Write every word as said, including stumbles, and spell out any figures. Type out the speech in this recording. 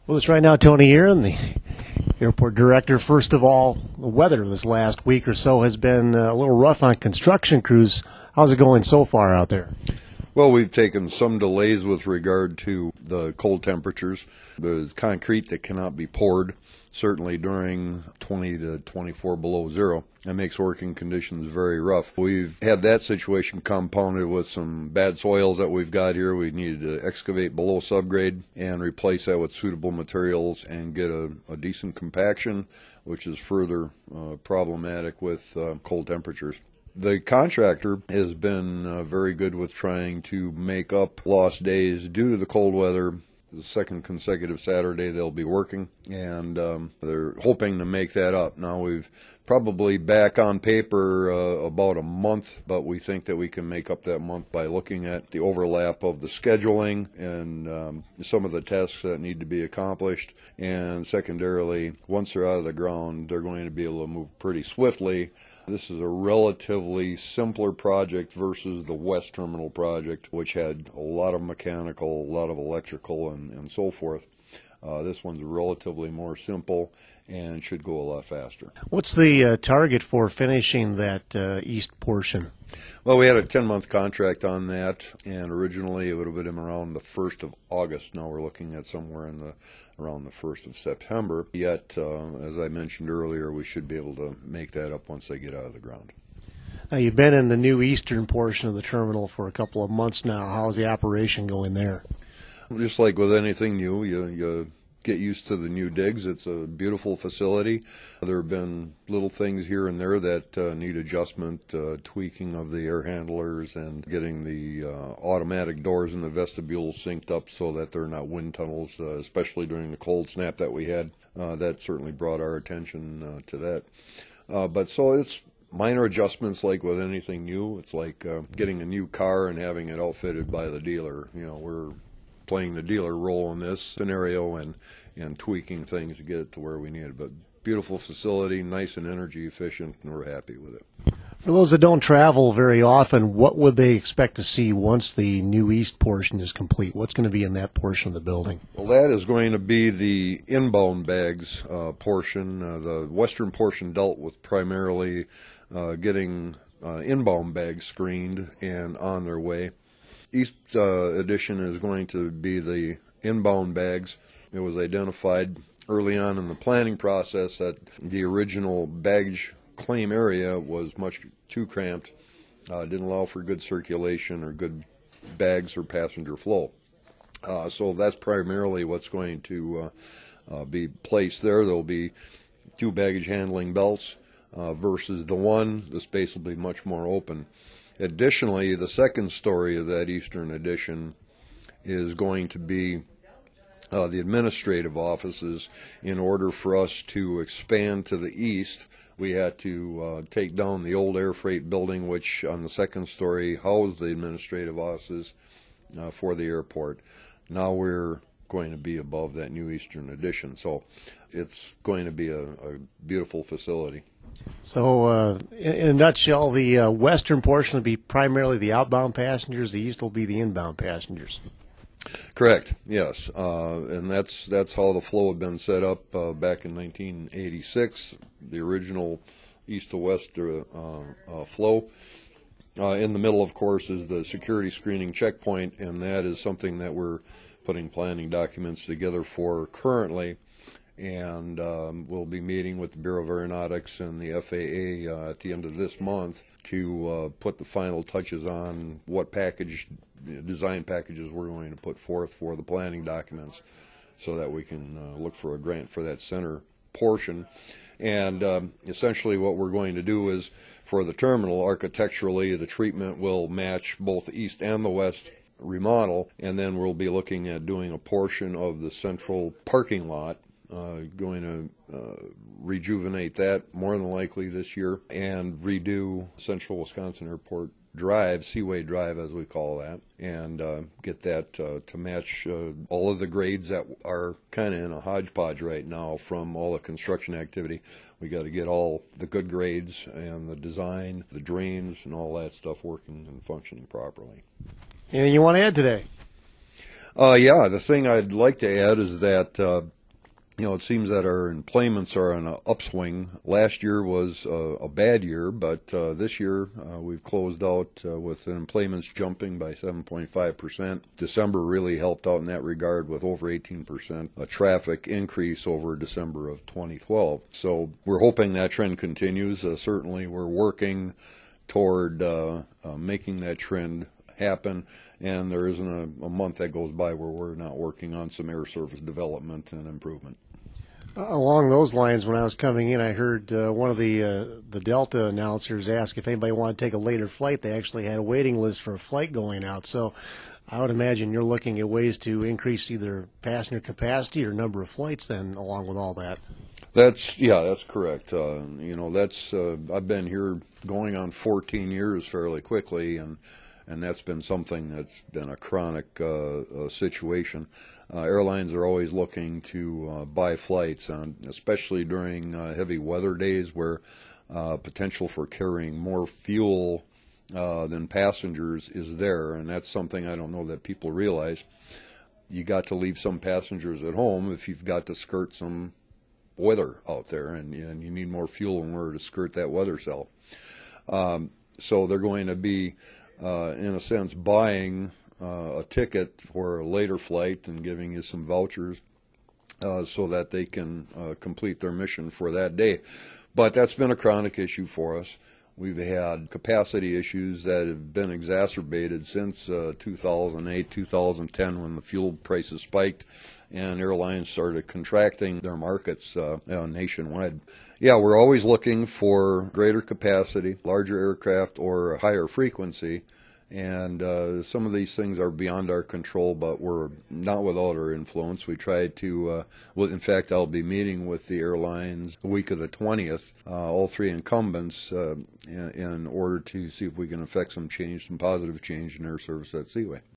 Well, it's right now, Tony Aaron, the airport director. First of all, the weather this last week or so has been a little rough on construction crews. How's it going so far out there? Well, we've taken some delays with regard to the cold temperatures. There's concrete that cannot be poured, certainly during twenty to twenty-four below zero. That makes working conditions very rough. We've had that situation compounded with some bad soils that we've got here. We needed to excavate below subgrade and replace that with suitable materials and get a, a decent compaction, which is further uh, problematic with uh, cold temperatures. The contractor has been uh, very good with trying to make up lost days due to the cold weather. The second consecutive Saturday they'll be working, and um, they're hoping to make that up. Now we've probably back on paper uh, about a month, but we think that we can make up that month by looking at the overlap of the scheduling and um, some of the tasks that need to be accomplished. And secondarily, once they're out of the ground, they're going to be able to move pretty swiftly. This is a relatively simpler project versus the West Terminal project, which had a lot of mechanical, a lot of electrical, and, and so forth. Uh, this one's relatively more simple and should go a lot faster. What's the uh, target for finishing that uh, east portion? Well, we had a ten-month contract on that, and originally it would have been around the first of August. Now we're looking at somewhere in the around the first of September. Yet, uh, as I mentioned earlier, we should be able to make that up once they get out of the ground. Now, you've been in the new eastern portion of the terminal for a couple of months now. How's the operation going there? Just like with anything new, you, you get used to the new digs. It's a beautiful facility. There have been little things here and there that uh, need adjustment, uh, tweaking of the air handlers and getting the uh, automatic doors in the vestibule synced up so that they're not wind tunnels, uh, especially during the cold snap that we had. Uh, that certainly brought our attention uh, to that. Uh, but so it's minor adjustments like with anything new. It's like uh, getting a new car and having it outfitted by the dealer. You know, we're playing the dealer role in this scenario and, and tweaking things to get it to where we need it. But beautiful facility, nice and energy efficient, and we're happy with it. For those that don't travel very often, what would they expect to see once the new east portion is complete? What's going to be in that portion of the building? Well, that is going to be the inbound bags uh, portion. Uh, the western portion dealt with primarily uh, getting uh, inbound bags screened and on their way. East uh, edition is going to be the inbound bags. It was identified early on in the planning process that the original baggage claim area was much too cramped, uh, didn't allow for good circulation or good bags or passenger flow. Uh, so that's primarily what's going to uh, uh, be placed there. There'll be two baggage handling belts uh, versus the one. The space will be much more open. Additionally, the second story of that eastern addition is going to be uh, the administrative offices. In order for us to expand to the east, we had to uh, take down the old air freight building, which on the second story housed the administrative offices uh, for the airport. Now we're going to be above that new eastern addition. So it's going to be a, a beautiful facility. So, uh, in, in a nutshell, the uh, western portion will be primarily the outbound passengers. The east will be the inbound passengers. Correct. Yes, uh, and that's that's how the flow had been set up uh, back in nineteen eighty-six. The original east to west uh, uh, flow. Uh, in the middle, of course, is the security screening checkpoint, and that is something that we're putting planning documents together for currently. And um, we'll be meeting with the Bureau of Aeronautics and the F A A uh, at the end of this month to uh, put the final touches on what package, design packages we're going to put forth for the planning documents so that we can uh, look for a grant for that center portion. And um, essentially what we're going to do is, for the terminal, architecturally, the treatment will match both the east and the west remodel, and then we'll be looking at doing a portion of the central parking lot. Uh, going to uh, rejuvenate that more than likely this year and redo Central Wisconsin Airport Drive, Seaway Drive as we call that, and uh, get that uh, to match uh, all of the grades that are kind of in a hodgepodge right now from all the construction activity. We got to get all the good grades and the design, the drains, and all that stuff working and functioning properly. Anything you want to add today? Uh, yeah, the thing I'd like to add is that uh, you know, it seems that our employments are on an upswing. Last year was uh, a bad year, but uh, this year uh, we've closed out uh, with employments jumping by seven point five percent. December really helped out in that regard with over eighteen percent, a traffic increase over December of twenty twelve. So we're hoping that trend continues. Uh, certainly we're working toward uh, uh, making that trend happen, and there isn't a, a month that goes by where we're not working on some air service development and improvement. Along those lines, when I was coming in, I heard uh, one of the uh, the Delta announcers ask if anybody wanted to take a later flight. They actually had a waiting list for a flight going out. So I would imagine you're looking at ways to increase either passenger capacity or number of flights then, along with all that. That's, yeah, that's correct. Uh, you know, that's, uh, I've been here going on fourteen years fairly quickly, and and that's been something that's been a chronic uh, uh, situation. Uh, airlines are always looking to uh, buy flights, um, especially during uh, heavy weather days where uh, potential for carrying more fuel uh, than passengers is there, and that's something I don't know that people realize. You got to leave some passengers at home if you've got to skirt some weather out there, and, and you need more fuel in order to skirt that weather cell. Um, so they're going to be Uh, in a sense, buying uh, a ticket for a later flight and giving you some vouchers uh, so that they can uh, complete their mission for that day. But that's been a chronic issue for us. We've had capacity issues that have been exacerbated since uh, two thousand eight, two thousand ten, when the fuel prices spiked and airlines started contracting their markets uh, uh, nationwide. Yeah, we're always looking for greater capacity, larger aircraft, or higher frequency. And uh, some of these things are beyond our control, but we're not without our influence. We try to, uh, well, in fact, I'll be meeting with the airlines the week of the twentieth, uh, all three incumbents, uh, in, in order to see if we can affect some change, some positive change in air service at Seaway.